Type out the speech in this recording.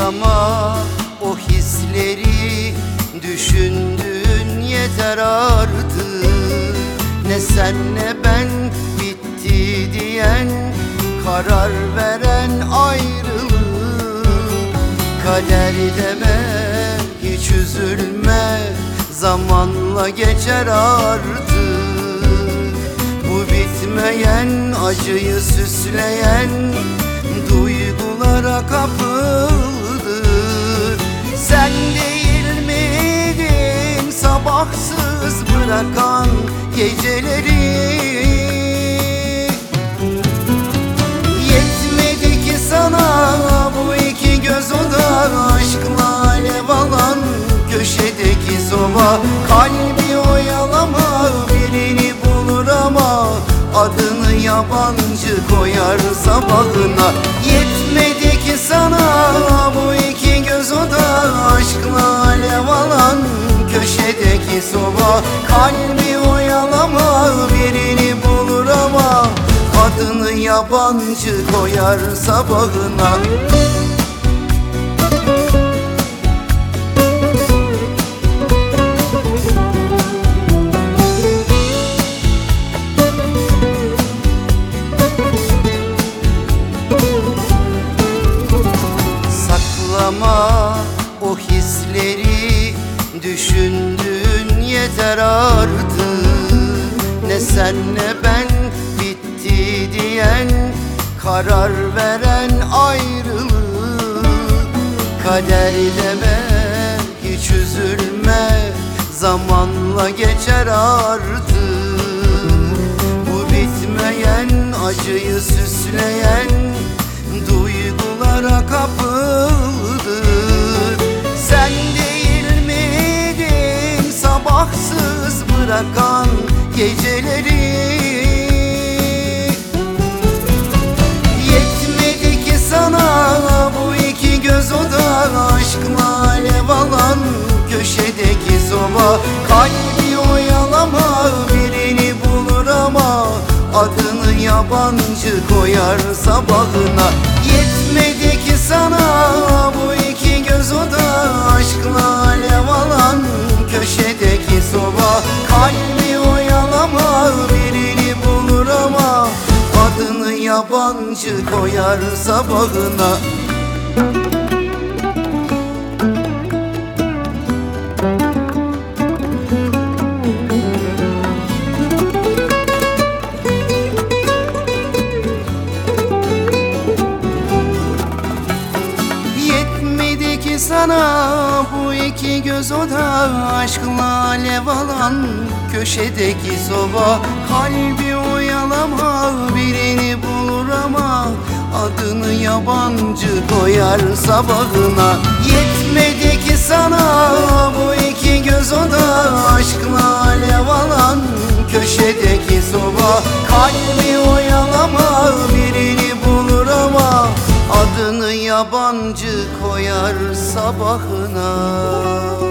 Saklama o hisleri, düşündüğün yeter artık. Ne sen ne ben bitti diyen, karar veren ayrılık. Kader deme, hiç üzülme, zamanla geçer artık. Bu bitmeyen acıyı süsleyen duygulara kapıldır. Sen değil miydin sabahsız bırakan geceleri? Yetmedi ki sana bu iki göz oda, aşkla alev alan köşedeki soba. Kalbi oyalama, birini bulur ama adını yabancı koyar sabahına. Yetmedi ki sana bu iki göz oda, aşkla alev alan köşedeki soba. Kalbi oyalama, birini bulur ama adını yabancı koyar sabahına. Saklama o hisleri, düşündüğün yeter artık. Ne sen ne ben bitti diyen, karar veren ayrılık. Kader deme, hiç üzülme, zamanla geçer artık. Bu bitmeyen acıyı süsleyen duygulara kapıldır. Sen değil miydin sabahsız bırakan geceleri? Yetmedi ki sana bu iki göz oda, aşkla alev alan köşedeki soba. Kalbi oyalama, birini bulur ama adını yabancı koyar sabahına. Yetmedi ki sana bu iki göz oda, aşkla alev alan köşedeki soba. Kalbi oyalama, birini bulur ama adını yabancı koyar sabahına. Sana bu iki göz oda, aşkla alev alan köşedeki soba. Kalbi oyalama, birini bulur ama adını yabancı koyar sabahına. Yetmedi ki sana bu iki göz oda, aşkla alev alan köşedeki soba. Kalbi oyalama, birini bulur ama adını yabancı koyar sabahına.